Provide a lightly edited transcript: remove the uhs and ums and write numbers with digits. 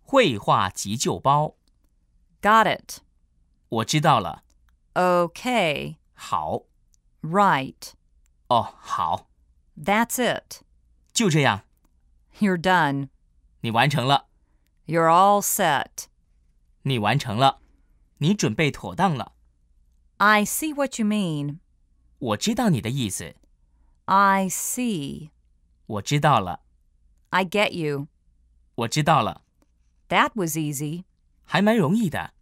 绘画急救包。 Got it. 我知道了。 Okay. 好。 Right. 哦，好。 That's it. 就这样。 You're done. 你完成了。 You're all set. 你完成了。你准备妥当了。 I see what you mean. 我知道你的意思。 I see. 我知道了。 I get you. 我知道了。 That was easy. 还蛮容易的。